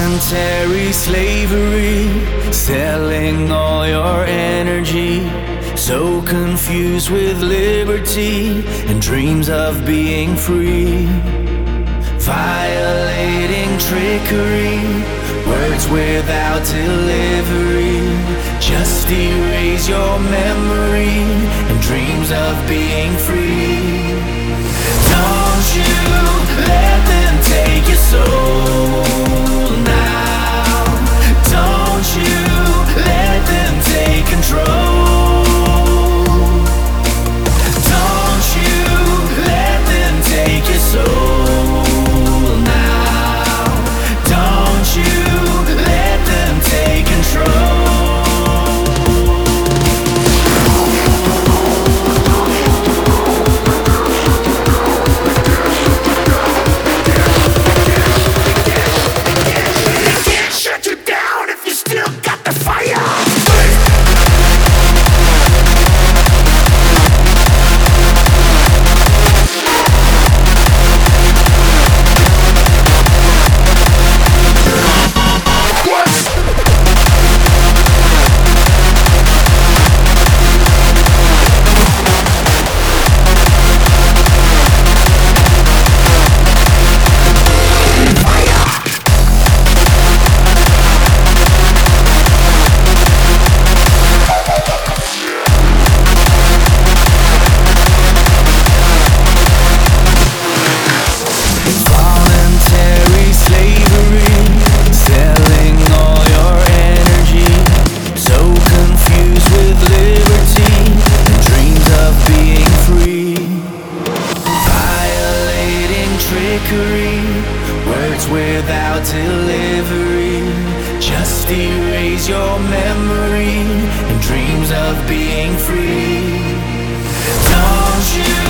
Voluntary slavery, selling all your energy. So confused with liberty and dreams of being free. Violating trickery, words without delivery. Just erase your memory and dreams of being free. Don't you let them take your soul now. Don't you let them take control. Don't you let them take your soul now. Don't you let them take control. Words without delivery. Just erase your memory and dreams of being free. Don't you